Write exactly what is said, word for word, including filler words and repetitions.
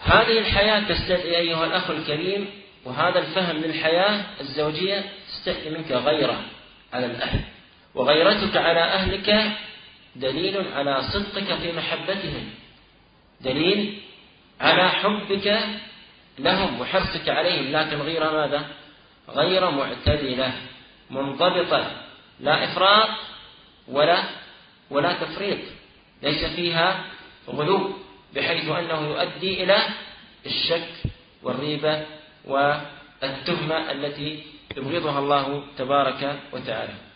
هذه الحياة تستدعي أيها الأخ الكريم، وهذا الفهم للحياة الزوجية تستدعي منك غيرة على الأهل، وغيرتك على أهلك دليل على صدقك في محبتهم، دليل على حبك لهم وحرصك عليهم، لكن غير ماذا؟ غير معتدلة منضبطة، لا إفراط ولا ولا تفريط، ليس فيها غلو بحيث أنه يؤدي إلى الشك والريبة والتهمة التي يبغضها الله تبارك وتعالى.